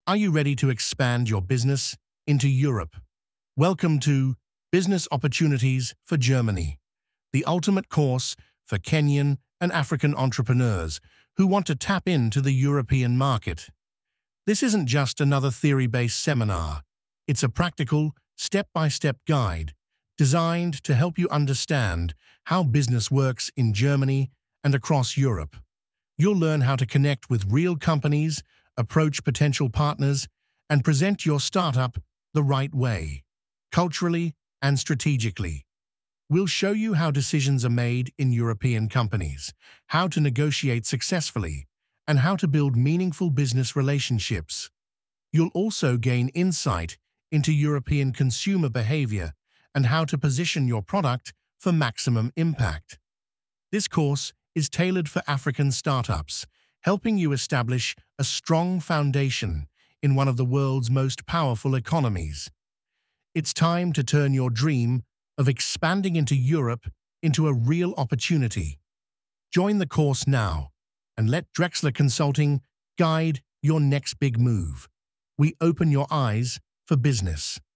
Are you ready to expand your business into Europe? Welcome to Business Opportunities for Germany, the ultimate course for Kenyan and African entrepreneurs who want to tap into the European market. This isn't just another theory-based seminar. It's a practical, step-by-step guide designed to help you understand how business works in Germany and across Europe. You'll learn how to connect with real companies, approach potential partners, and present your startup the right way, culturally and strategically. We'll show you how decisions are made in European companies, how to negotiate successfully, and how to build meaningful business relationships. You'll also gain insight into European consumer behavior and how to position your product for maximum impact. This course is tailored for African startups, helping you establish a strong foundation in one of the world's most powerful economies. It's time to turn your dream of expanding into Europe into a real opportunity. Join the course now and let Drexler Consulting guide your next big move. We open your eyes for business.